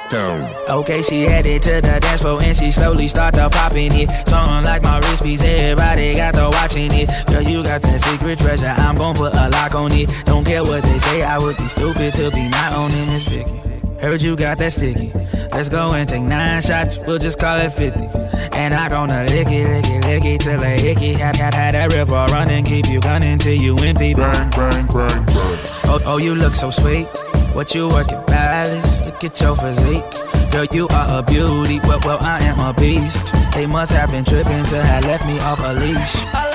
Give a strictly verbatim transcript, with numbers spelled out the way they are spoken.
down. Okay, she headed to the dance floor and she slowly started popping it. Something like my wrist piece, everybody got to watching it. Girl, you got that secret treasure, I'm gon' put a lock on it. Don't care what they say, I would be stupid to be not owning this Vicky. Heard you got that sticky. Let's go and take nine shots, we'll just call it fifty. And I gonna lick it, lick it, lick it till a hickey. Had, had, had that river running, keep you gunning till you empty. Bang, bang, bang, bang. Oh, oh, you look so sweet. What you working, Palace? Look at your physique. Girl, you are a beauty, well, well, I am a beast. They must have been tripping to have left me off a leash.